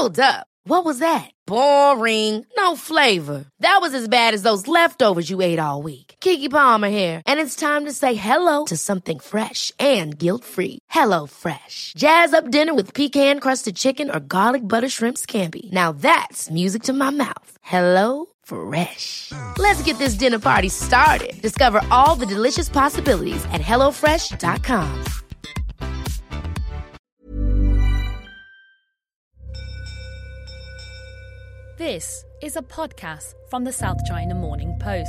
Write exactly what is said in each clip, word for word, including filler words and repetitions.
Hold up. What was that? Boring. No flavor. That was as bad as those leftovers you ate all week. Keke Palmer here, and it's time to say hello to something fresh and guilt-free. Hello Fresh. Jazz up dinner with pecan-crusted chicken or garlic butter shrimp scampi. Now that's music to my mouth. Hello Fresh. Let's get this dinner party started. Discover all the delicious possibilities at hello fresh dot com. This is a podcast from the South China Morning Post.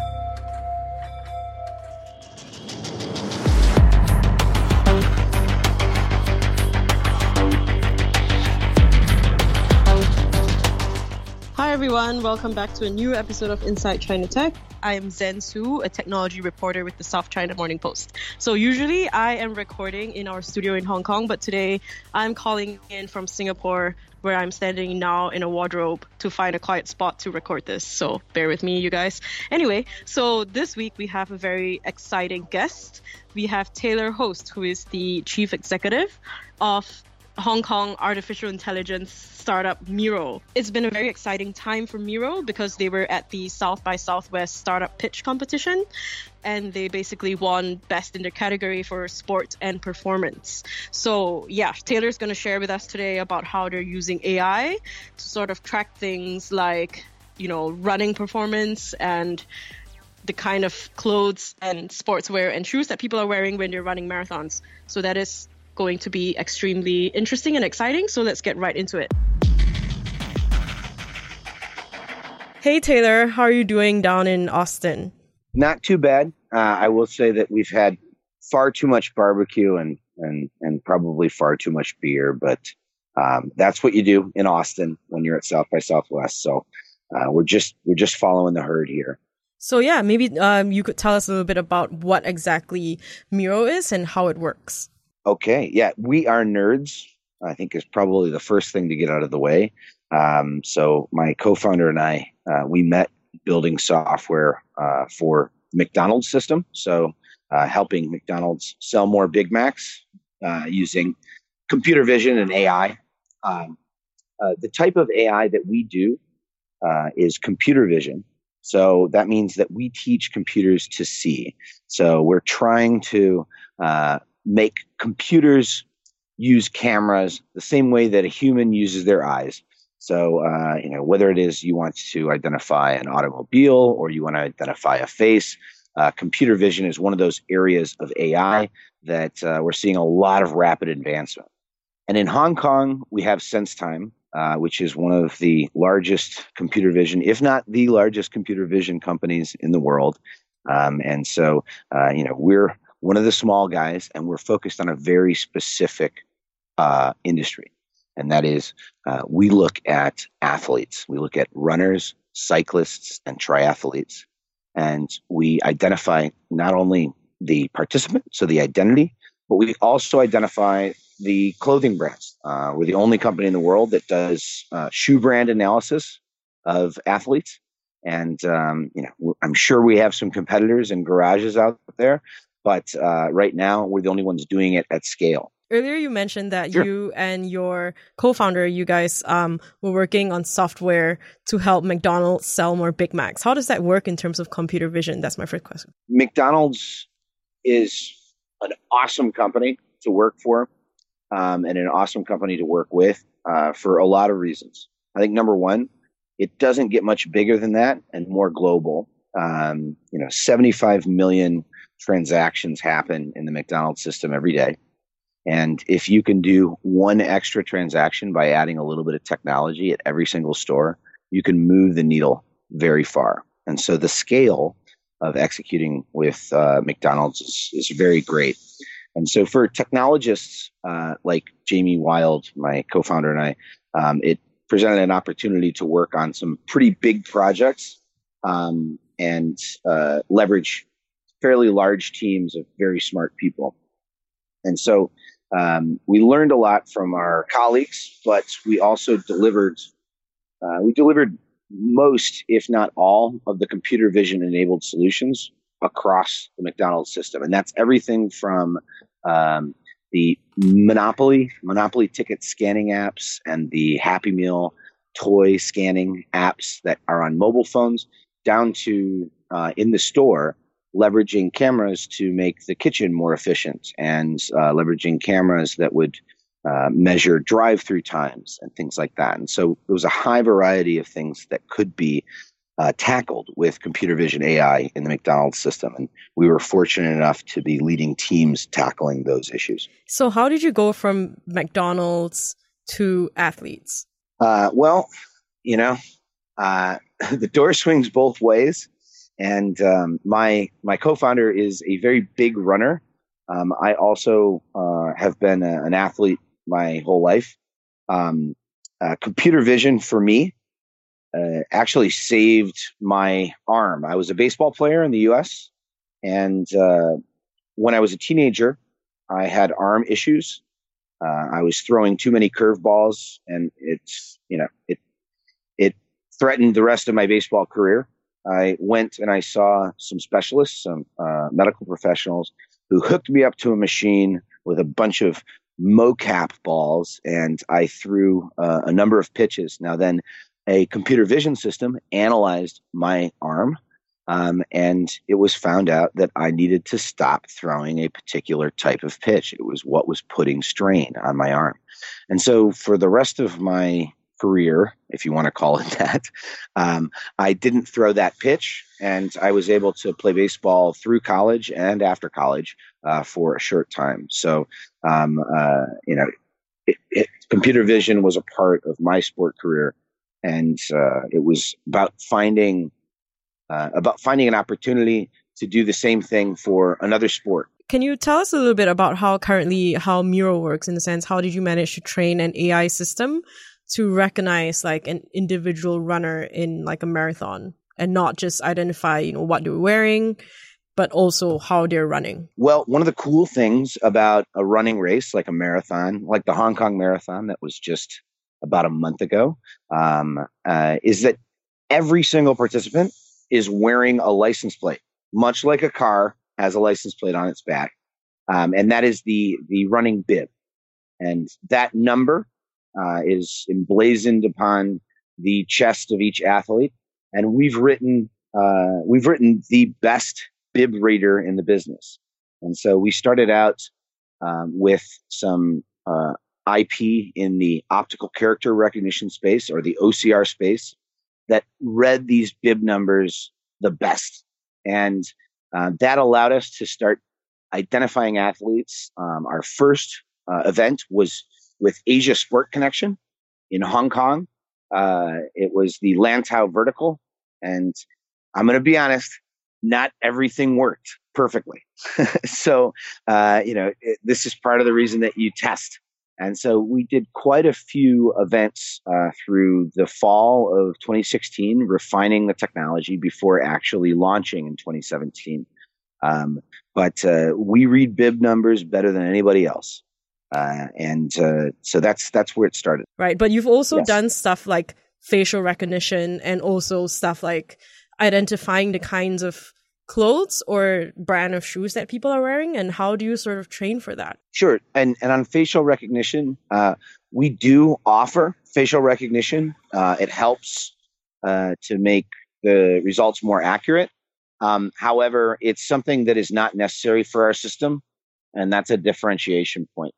Hi everyone, welcome back to a new episode of Inside China Tech. I am Zen Su, a technology reporter with the South China Morning Post. So usually I am recording in our studio in Hong Kong, but today I'm calling in from Singapore, where I'm standing now in a wardrobe to find a quiet spot to record this. So bear with me, you guys. Anyway, so this week we have a very exciting guest. We have Taylor Host, who is the chief executive of Hong Kong artificial intelligence startup Miro. It's been a very exciting time for Miro because they were at the South by Southwest startup pitch competition, and they basically won best in their category for sport and performance. So yeah, Taylor's going to share with us today about how they're using A I to sort of track things like, you know, running performance and the kind of clothes and sportswear and shoes that people are wearing when they're running marathons. So that is going to be extremely interesting and exciting. So let's get right into it. Hey Taylor, how are you doing down in Austin? Not too bad. Uh, I will say that we've had far too much barbecue and and and probably far too much beer, but um, that's what you do in Austin when you're at South by Southwest. So uh, we're just we're just following the herd here. So yeah, maybe um, you could tell us a little bit about what exactly Miro is and how it works. Okay, yeah, we are nerds, I think is probably the first thing to get out of the way. Um, so my co-founder and I, uh, we met building software uh, for McDonald's system. So uh, helping McDonald's sell more Big Macs uh, using computer vision and A I. Um, uh, the type of A I that we do uh, is computer vision. So that means that we teach computers to see. So we're trying to uh, make computers use cameras the same way that a human uses their eyes. So, uh, you know, whether it is you want to identify an automobile or you want to identify a face, uh, computer vision is one of those areas of A I that uh, we're seeing a lot of rapid advancement. And in Hong Kong, we have SenseTime, uh, which is one of the largest computer vision, if not the largest computer vision companies in the world. Um, and so, uh, you know, we're one of the small guys, and we're focused on a very specific uh, industry. And that is, uh, we look at athletes. We look at runners, cyclists, and triathletes. And we identify not only the participant, so the identity, but we also identify the clothing brands. Uh, we're the only company in the world that does uh, shoe brand analysis of athletes. And, um, you know, I'm sure we have some competitors and garages out there. But uh, right now, we're the only ones doing it at scale. Earlier, you mentioned that Sure. you and your co-founder, you guys um, were working on software to help McDonald's sell more Big Macs. How does that work in terms of computer vision? That's my first question. McDonald's is an awesome company to work for um, and an awesome company to work with uh, for a lot of reasons. I think number one, it doesn't get much bigger than that and more global. Um, you know, seventy-five million transactions happen in the McDonald's system every day. And if you can do one extra transaction by adding a little bit of technology at every single store, you can move the needle very far. And so the scale of executing with uh, McDonald's is, is very great. And so for technologists uh, like Jamie Wild, my co-founder, and I, um, it presented an opportunity to work on some pretty big projects um, and uh, leverage fairly large teams of very smart people. And so um, we learned a lot from our colleagues, but we also delivered, uh, we delivered most, if not all, of the computer vision enabled solutions across the McDonald's system. And that's everything from, um, the Monopoly, Monopoly ticket scanning apps and the Happy Meal toy scanning apps that are on mobile phones, down to uh, in the store, leveraging cameras to make the kitchen more efficient, and uh, leveraging cameras that would uh, measure drive-through times and things like that. And so there was a high variety of things that could be uh, tackled with computer vision A I in the McDonald's system. And we were fortunate enough to be leading teams tackling those issues. So how did you go from McDonald's to athletes? Uh, well, you know, uh, the door swings both ways. And um, my my co-founder is a very big runner. Um, I also uh, have been a, an athlete my whole life. Um, uh, computer vision for me uh, actually saved my arm. I was a baseball player in the U S, and uh, when I was a teenager, I had arm issues. Uh, I was throwing too many curveballs, and it's you know it it threatened the rest of my baseball career. I went and I saw some specialists, some uh, medical professionals, who hooked me up to a machine with a bunch of mocap balls, and I threw uh, a number of pitches. Now then, a computer vision system analyzed my arm, um, and it was found out that I needed to stop throwing a particular type of pitch. It was what was putting strain on my arm. And so for the rest of my career, if you want to call it that, um, I didn't throw that pitch, and I was able to play baseball through college and after college uh, for a short time. So, um, uh, you know, it, it, computer vision was a part of my sport career, and uh, it was about finding uh, about finding an opportunity to do the same thing for another sport. Can you tell us a little bit about how currently how Miro works, in the sense, how did you manage to train an A I system to recognize like an individual runner in like a marathon, and not just identify, you know, what they're wearing, but also how they're running? Well, one of the cool things about a running race, like a marathon, like the Hong Kong Marathon that was just about a month ago, um, uh, is that every single participant is wearing a license plate, much like a car has a license plate on its back. Um, and that is the, the running bib. And that number Uh, is emblazoned upon the chest of each athlete, and we've written uh, we've written the best bib reader in the business. And so we started out um, with some uh, I P in the optical character recognition space, or the O C R space, that read these bib numbers the best, and uh, that allowed us to start identifying athletes. Um, our first uh, event was with Asia Sport Connection in Hong Kong. Uh, it was the Lantau Vertical. And I'm going to be honest, not everything worked perfectly. so, uh, you know, it, this is part of the reason that you test. And so we did quite a few events uh, through the fall of twenty sixteen, refining the technology before actually launching in twenty seventeen. Um, but uh, we read bib numbers better than anybody else. Uh, and uh, so that's that's where it started. Right. But you've also Yes. done stuff like facial recognition, and also stuff like identifying the kinds of clothes or brand of shoes that people are wearing. And how do you sort of train for that? Sure. And and on facial recognition, uh, we do offer facial recognition. Uh, it helps uh, to make the results more accurate. Um, however, it's something that is not necessary for our system, and that's a differentiation point.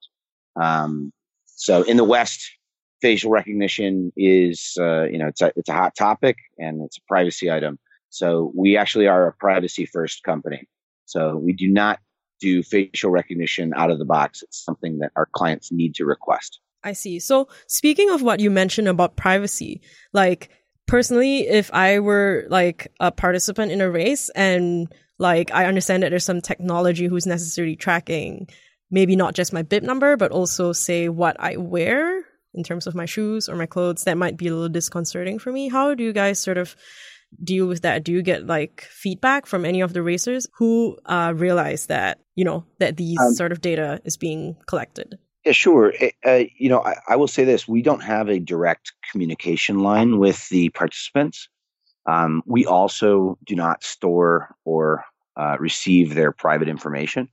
Um, so in the West, facial recognition is, uh, you know, it's a, it's a hot topic, and it's a privacy item. So we actually are a privacy first company. So we do not do facial recognition out of the box. It's something that our clients need to request. I see. So speaking of what you mentioned about privacy, like personally, if I were like a participant in a race, and like I understand that there's some technology who's necessarily tracking maybe not just my bib number, but also say what I wear in terms of my shoes or my clothes, that might be a little disconcerting for me. How do you guys sort of deal with that? Do you get like feedback from any of the racers who uh, realize that, you know, that these um, sort of data is being collected? Yeah, sure. Uh, you know, I, I will say this. We don't have a direct communication line with the participants. Um, we also do not store or uh, receive their private information.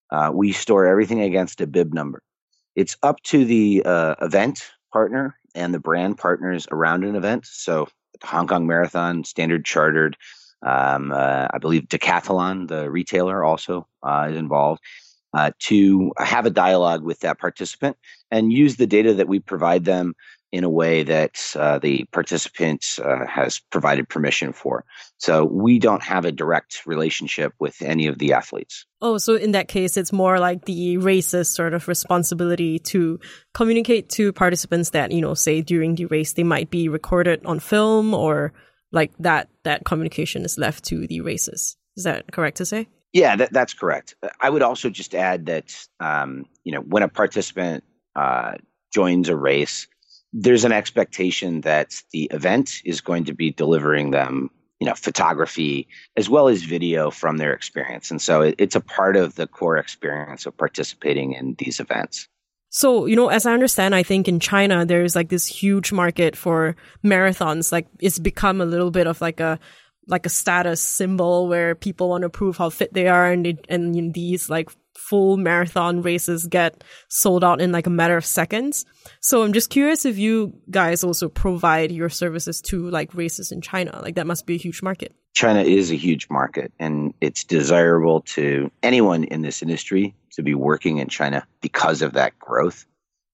Uh, we store everything against a bib number. It's up to the uh, event partner and the brand partners around an event. So the Hong Kong Marathon, Standard Chartered, um, uh, I believe Decathlon, the retailer, also uh, is involved, uh, to have a dialogue with that participant and use the data that we provide them in a way that uh, the participant uh, has provided permission for. So we don't have a direct relationship with any of the athletes. Oh, so in that case, it's more like the race's sort of responsibility to communicate to participants that, you know, say during the race, they might be recorded on film, or like that, that communication is left to the races. Is that correct to say? Yeah, that, that's correct. I would also just add that, um, you know, when a participant uh, joins a race, there's an expectation that the event is going to be delivering them, you know, photography as well as video from their experience. And so it, it's a part of the core experience of participating in these events. So, you know, as I understand, I think in China, there's like this huge market for marathons. Like it's become a little bit of like a like a status symbol where people want to prove how fit they are. And, it, and you know, these like full marathon races get sold out in like a matter of seconds. So I'm just curious if you guys also provide your services to like races in China. Like that must be a huge market. China is a huge market, and it's desirable to anyone in this industry to be working in China because of that growth.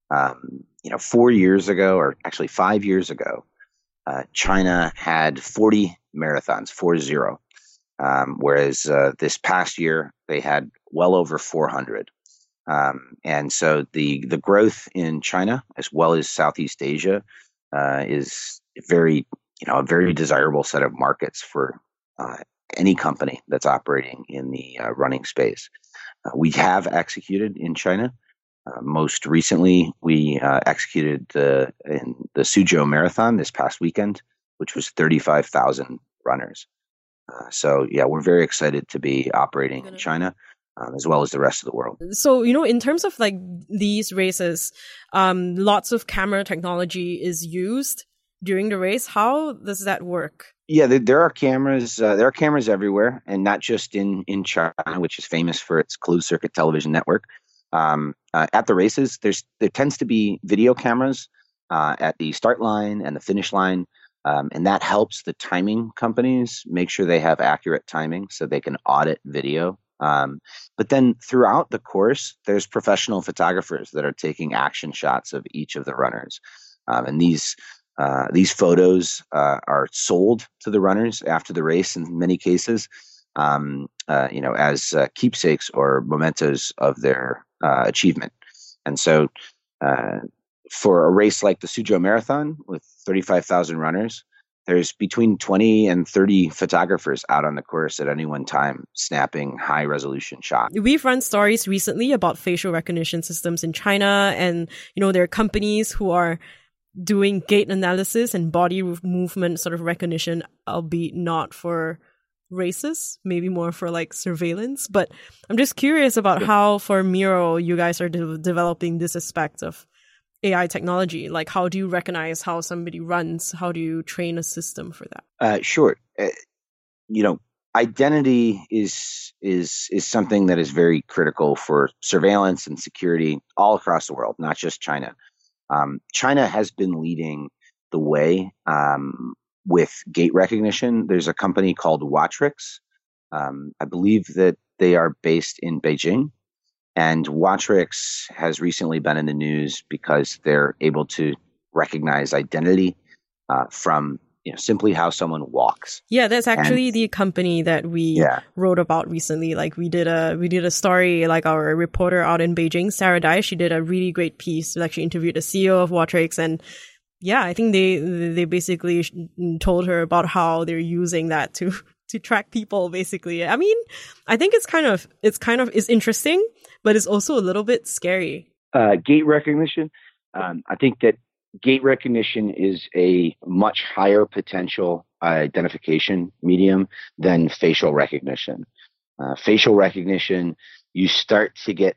Um, you know, four years ago, or actually five years ago, uh, China had forty marathons, four zero. Um, whereas uh, this past year, they had well over four hundred. Um, and so the the growth in China, as well as Southeast Asia, uh, is very, you know, a very desirable set of markets for uh, any company that's operating in the uh, running space. Uh, we have executed in China. Uh, most recently, we uh, executed the, in the Suzhou Marathon this past weekend, which was thirty-five thousand runners. Uh, so, yeah, we're very excited to be operating in China, um, as well as the rest of the world. So, you know, in terms of like these races, um, lots of camera technology is used during the race. How does that work? Yeah, there, there are cameras. Uh, there are cameras everywhere, and not just in, in China, which is famous for its closed circuit television network. Um, uh, at the races, there's there tends to be video cameras uh, at the start line and the finish line. Um, and that helps the timing companies make sure they have accurate timing so they can audit video. Um, but then throughout the course, there's professional photographers that are taking action shots of each of the runners. Um, and these uh, these photos uh, are sold to the runners after the race in many cases, um, uh, you know, as uh, keepsakes or mementos of their uh, achievement. And so uh, for a race like the Suzhou Marathon with thirty-five thousand runners, there's between twenty and thirty photographers out on the course at any one time snapping high resolution shots. We've run stories recently about facial recognition systems in China, and, you know, there are companies who are doing gait analysis and body movement sort of recognition, albeit not for races, maybe more for like surveillance. But I'm just curious about how for Miro, you guys are de- developing this aspect of A I technology. Like, how do you recognize how somebody runs? How do you train a system for that? Uh, sure. Uh, you know, identity is is is something that is very critical for surveillance and security all across the world, not just China. Um, China has been leading the way um, with gait recognition. There's a company called Wattrix. Um, I believe that they are based in Beijing. And Wattrix has recently been in the news because they're able to recognize identity uh, from, you know, simply how someone walks. Yeah, that's actually and, the company that we yeah. wrote about recently. Like we did a we did a story. Like our reporter out in Beijing, Sarah Dai, she did a really great piece. Like she interviewed the C E O of Wattrix, and yeah, I think they they basically told her about how they're using that to to track people. Basically, I mean, I think it's kind of it's kind of is interesting, but it's also a little bit scary. Uh, gait recognition. Um, I think that gait recognition is a much higher potential identification medium than facial recognition. Uh, facial recognition, you start to get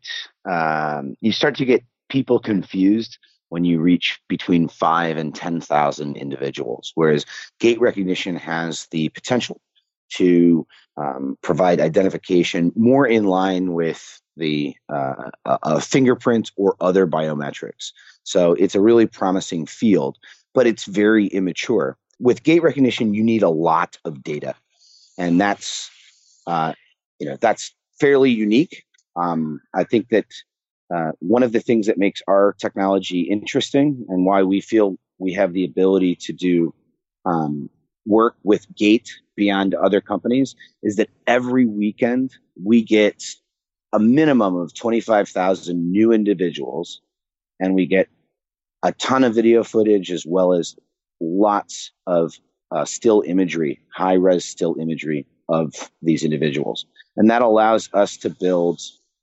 um, you start to get people confused when you reach between five and ten thousand individuals, whereas gait recognition has the potential to um, provide identification more in line with the uh, a, a fingerprint or other biometrics. So it's a really promising field, but it's very immature. With gait recognition, you need a lot of data, and that's uh, you know that's fairly unique. Um, I think that uh, one of the things that makes our technology interesting and why we feel we have the ability to do um, work with gait beyond other companies is that every weekend we get a minimum of twenty-five thousand new individuals, and we get a ton of video footage as well as lots of uh, still imagery, high-res still imagery of these individuals. And that allows us to build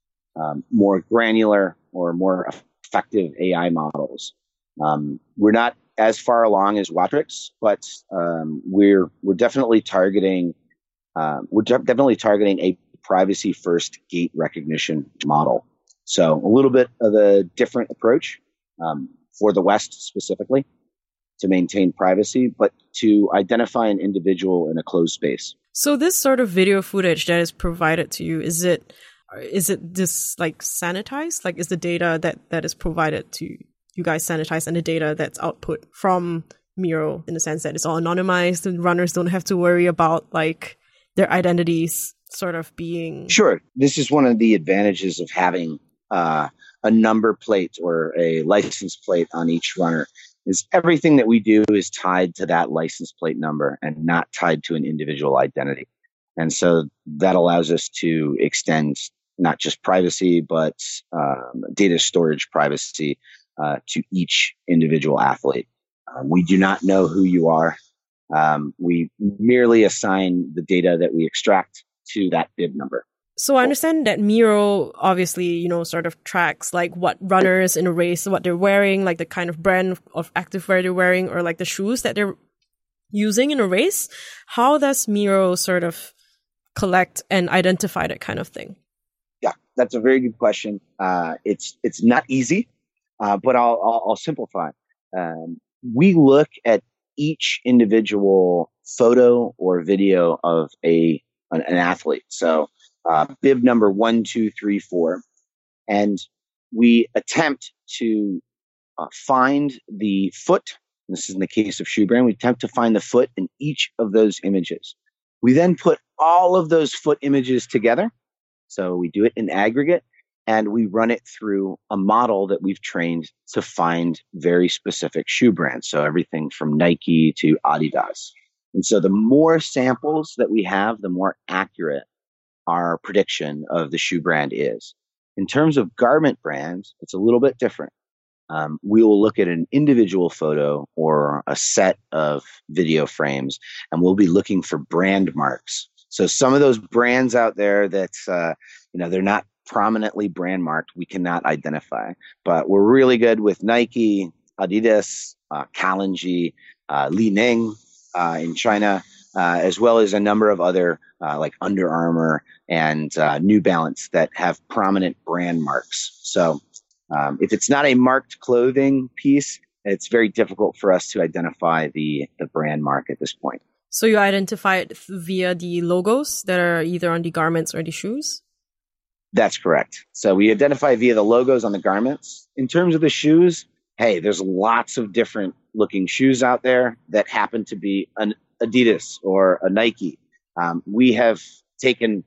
um, more granular or more effective A I models. Um, we're not as far along as Watrix, but um, we're we're definitely targeting uh, we're de- definitely targeting a privacy-first gait recognition model. So a little bit of a different approach um, for the West specifically to maintain privacy, but to identify an individual in a closed space. So this sort of video footage that is provided to you, is it is it this like sanitized? Like is the data that, that is provided to you guys sanitized and the data that's output from Miro in the sense that it's all anonymized and runners don't have to worry about like their identities sort of being... Sure. This is one of the advantages of having uh, a number plate or a license plate on each runner is everything that we do is tied to that license plate number and not tied to an individual identity. And so that allows us to extend not just privacy, but um, data storage privacy uh, to each individual athlete. Um, we do not know who you are. Um, we merely assign the data that we extract to that bib number. So I understand that Miro obviously, you know, sort of tracks like what runners in a race, what they're wearing, like the kind of brand of activewear they're wearing, or like the shoes that they're using in a race. How does Miro sort of collect and identify that kind of thing? Yeah, that's a very good question. Uh, it's it's not easy, uh, but I'll, I'll, I'll simplify. Um, we look at each individual photo or video of a an, an athlete. So uh, bib number one, two, three, four, and we attempt to uh, find the foot. This is in the case of shoe brand. We attempt to find the foot in each of those images. We then put all of those foot images together. So we do it in aggregate, and we run it through a model that we've trained to find very specific shoe brands. So everything from Nike to Adidas. And so the more samples that we have, the more accurate our prediction of the shoe brand is. In terms of garment brands, it's a little bit different. Um, we will look at an individual photo or a set of video frames, and we'll be looking for brand marks. So some of those brands out there that, uh, you know, they're not prominently brand marked, we cannot identify. But we're really good with Nike, Adidas, uh, Kalenji, uh, Li Ning uh, in China, uh, as well as a number of other uh, like Under Armour and uh, New Balance that have prominent brand marks. So um, if it's not a marked clothing piece, it's very difficult for us to identify the, the brand mark at this point. So you identify it via the logos that are either on the garments or the shoes? That's correct. So we identify via the logos on the garments. In terms of the shoes, hey, there's lots of different looking shoes out there that happen to be an Adidas or a Nike. Um, we have taken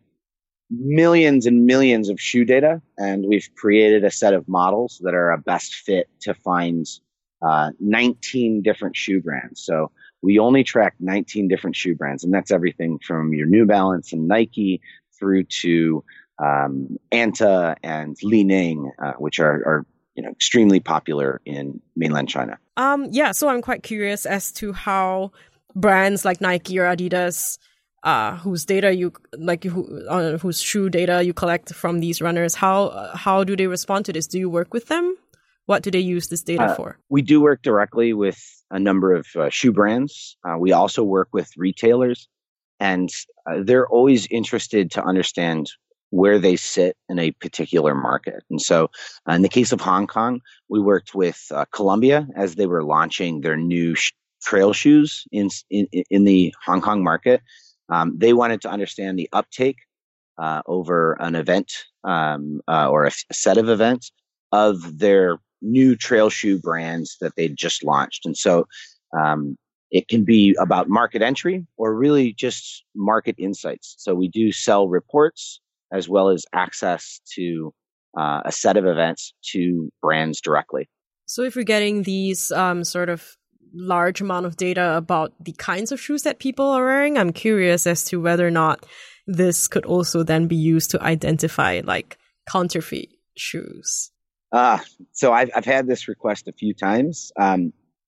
millions and millions of shoe data, and we've created a set of models that are a best fit to find uh, nineteen different shoe brands. So we only track nineteen different shoe brands, and that's everything from your New Balance and Nike through to um, Anta and Li Ning, uh, which are, are you know extremely popular in mainland China. Um, yeah, so I'm quite curious as to how brands like Nike or Adidas, uh, whose data you like, who, uh, whose shoe data you collect from these runners, how uh, how do they respond to this? Do you work with them? What do they use this data uh, for? We do work directly with a number of uh, shoe brands. Uh, we also work with retailers, and uh, they're always interested to understand where they sit in a particular market. And so uh, in the case of Hong Kong, we worked with uh, Columbia as they were launching their new sh- trail shoes in, in, in the Hong Kong market. Um, they wanted to understand the uptake uh, over an event um, uh, or a, a set of events of their new trail shoe brands that they just launched. And so um, it can be about market entry or really just market insights. So we do sell reports as well as access to uh, a set of events to brands directly. So if you're getting these um, sort of large amount of data about the kinds of shoes that people are wearing, I'm curious as to whether or not this could also then be used to identify like counterfeit shoes. Uh, so I've, I've had this request a few times. Um,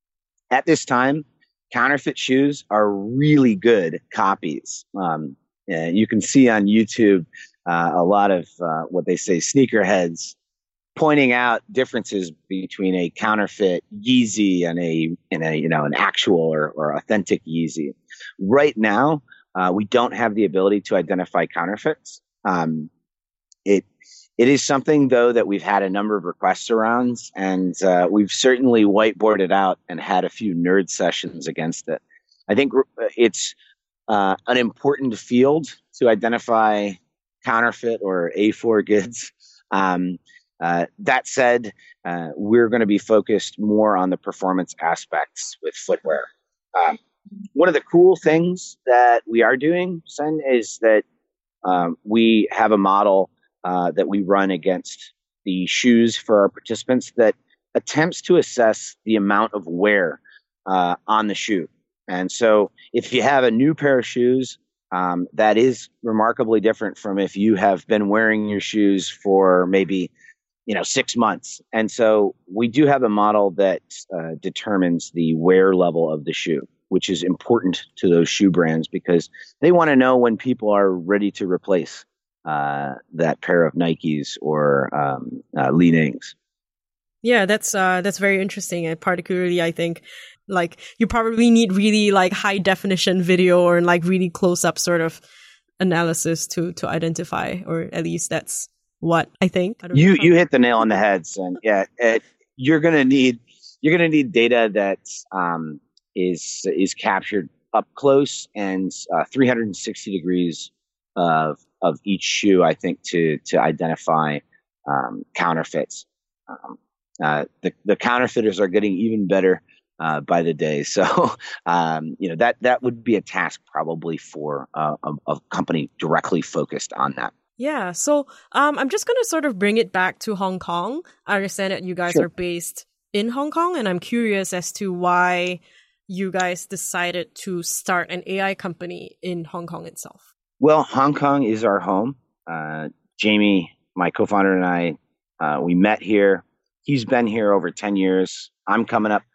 at this time, counterfeit shoes are really good copies. Um, and you can see on YouTube uh, a lot of uh, what they say sneakerheads pointing out differences between a counterfeit Yeezy and a and a you know an actual or, or authentic Yeezy. Right now, uh, we don't have the ability to identify counterfeits. Um, it it is something though that we've had a number of requests around, and uh, we've certainly whiteboarded out and had a few nerd sessions against it. I think it's uh, an important field to identify counterfeit or A four goods. Um, uh, that said, uh, we're going to be focused more on the performance aspects with footwear. Um, one of the cool things that we are doing, Sen, is that um, we have a model uh, that we run against the shoes for our participants that attempts to assess the amount of wear uh, on the shoe. And so if you have a new pair of shoes, um, that is remarkably different from if you have been wearing your shoes for maybe, you know, six months. And so we do have a model that uh, determines the wear level of the shoe, which is important to those shoe brands because they want to know when people are ready to replace uh, that pair of Nikes or um, uh, Li-Nings. Yeah, that's uh, that's very interesting. And particularly, I think, like, you probably need really like high definition video or like really close up sort of analysis to to identify, or at least that's what I think. I you you hit the nail on the head, son. Yeah, it, you're gonna need you're gonna need data that um, is is captured up close and uh, three hundred sixty degrees of of each shoe. I think to to identify um, counterfeits. Um, uh, the the counterfeiters are getting even better uh, by the day. So um, you know that that would be a task probably for uh, a, a company directly focused on that. Yeah. So um, I'm just going to sort of bring it back to Hong Kong. I understand that you guys Sure. are based in Hong Kong, and I'm curious as to why you guys decided to start an A I company in Hong Kong itself. Well, Hong Kong is our home. Uh, Jamie, my co-founder, and I, uh, we met here. He's been here over ten years. I'm coming up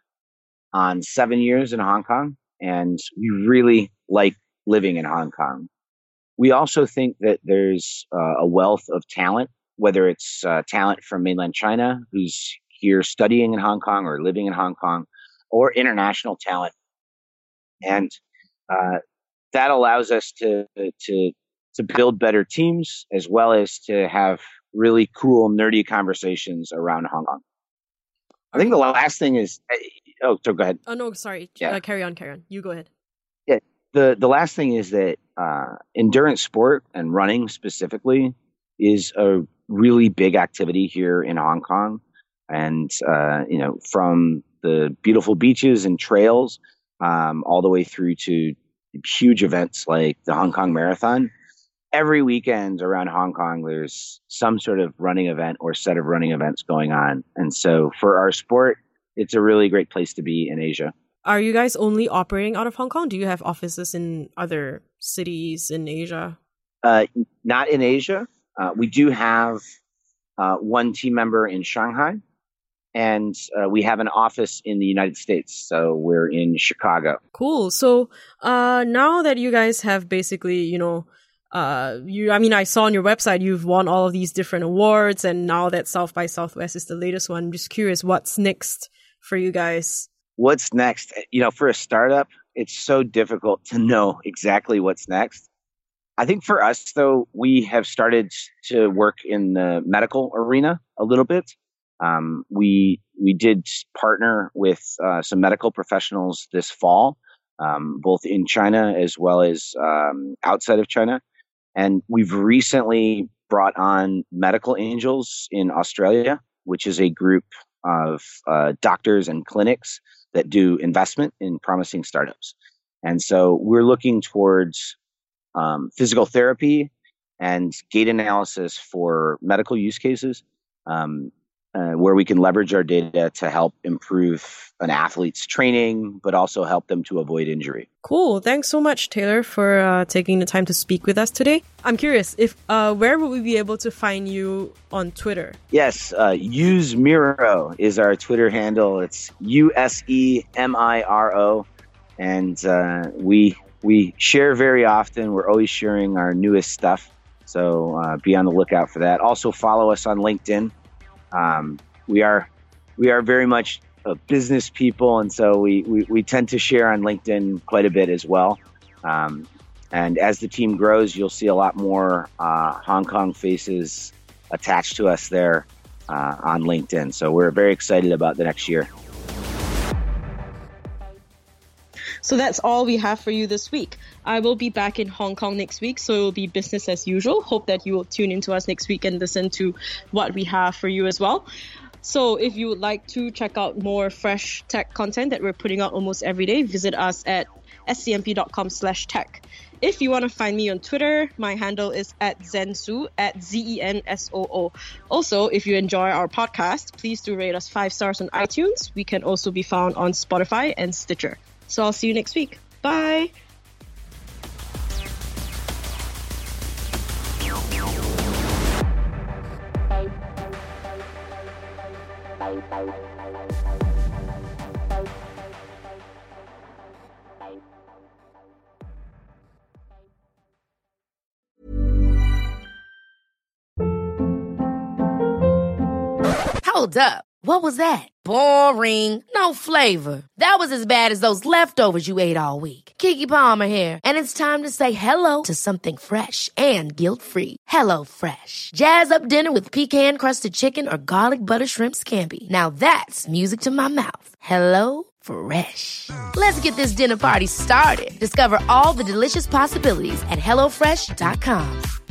on seven years in Hong Kong, and we really like living in Hong Kong. We also think that there's uh, a wealth of talent, whether it's uh, talent from mainland China who's here studying in Hong Kong or living in Hong Kong, or international talent. And uh, that allows us to, to, to build better teams as well as to have really cool, nerdy conversations around Hong Kong. I think the last thing is, oh, so go ahead. Oh, no, sorry. Yeah. Uh, carry on, carry on. You go ahead. Yeah. The, the last thing is that uh, endurance sport and running specifically is a really big activity here in Hong Kong. And, uh, you know, from the beautiful beaches and trails um, all the way through to huge events like the Hong Kong Marathon. Every weekend around Hong Kong, there's some sort of running event or set of running events going on. And so for our sport, it's a really great place to be in Asia. Are you guys only operating out of Hong Kong? Do you have offices in other cities in Asia? Uh, not in Asia. Uh, we do have uh, one team member in Shanghai, and uh, we have an office in the United States. So we're in Chicago. Cool. So uh, now that you guys have basically, you know, uh, you, I mean, I saw on your website you've won all of these different awards, and now that South by Southwest is the latest one. I'm just curious, what's next for you guys? What's next? You know, for a startup, it's so difficult to know exactly what's next. I think for us, though, we have started to work in the medical arena a little bit. Um, we we did partner with uh, some medical professionals this fall, um, both in China as well as um, outside of China. And we've recently brought on Medical Angels in Australia, which is a group of uh, doctors and clinics that do investment in promising startups. And so we're looking towards um, physical therapy and gait analysis for medical use cases, um, uh, where we can leverage our data to help improve an athlete's training, but also help them to avoid injury. Cool. Thanks so much, Taylor, for uh, taking the time to speak with us today. I'm curious, if uh, where would we be able to find you on Twitter? Yes, uh, Use Miro is our Twitter handle. It's U S E M I R O. And uh, we we share very often. We're always sharing our newest stuff. So uh, be on the lookout for that. Also follow us on LinkedIn. Um, we are we are very much uh, business people, and so we, we, we tend to share on LinkedIn quite a bit as well. Um, and as the team grows, you'll see a lot more uh, Hong Kong faces attached to us there uh, on LinkedIn. So we're very excited about the next year. So that's all we have for you this week. I will be back in Hong Kong next week, so it will be business as usual. Hope that you will tune into us next week and listen to what we have for you as well. So if you would like to check out more fresh tech content that we're putting out almost every day, visit us at scmp.com slash tech. If you want to find me on Twitter, my handle is at Zensoo, at Z E N S O O. Also, if you enjoy our podcast, please do rate us five stars on iTunes. We can also be found on Spotify and Stitcher. So I'll see you next week. Bye. Hold up. What was that? Boring. No flavor. That was as bad as those leftovers you ate all week. Keke Palmer here, and it's time to say hello to something fresh and guilt-free. Hello Fresh. Jazz up dinner with pecan-crusted chicken or garlic butter shrimp scampi. Now that's music to my mouth. Hello Fresh. Let's get this dinner party started. Discover all the delicious possibilities at hello fresh dot com.